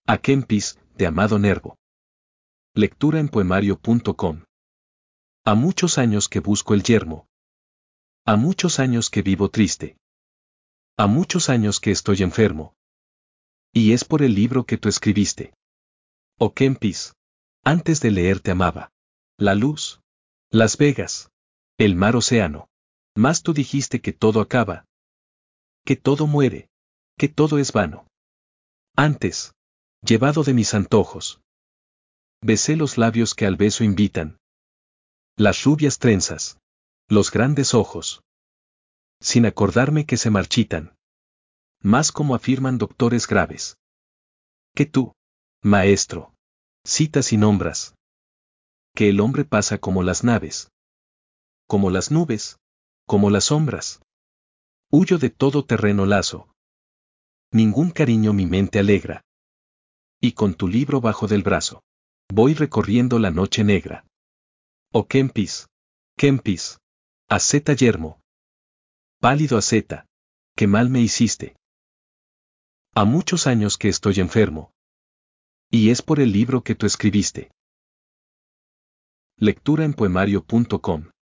A Kempis, de Amado Nervo. Lectura en poemario.com. A muchos años que busco el yermo. A muchos años que vivo triste. A muchos años que estoy enfermo. Y es por el libro que tú escribiste. Oh Kempis, antes de leer te amaba. La luz. Las Vegas. El mar océano. Mas tú dijiste que todo acaba. Que todo muere. Que todo es vano. Antes. Llevado de mis antojos. Besé los labios que al beso invitan. Las rubias trenzas. Los grandes ojos. Sin acordarme que se marchitan. Más como afirman doctores graves. Que tú, maestro, citas y nombras. Que el hombre pasa como las naves. Como las nubes. Como las sombras. Huyo de todo terreno lazo. Ningún cariño mi mente alegra. Y con tu libro bajo del brazo. Voy recorriendo la noche negra. Oh Kempis, Kempis, aceta yermo. Pálido aceta, que mal me hiciste. A muchos años que estoy enfermo. Y es por el libro que tú escribiste. Lectura en poemario.com.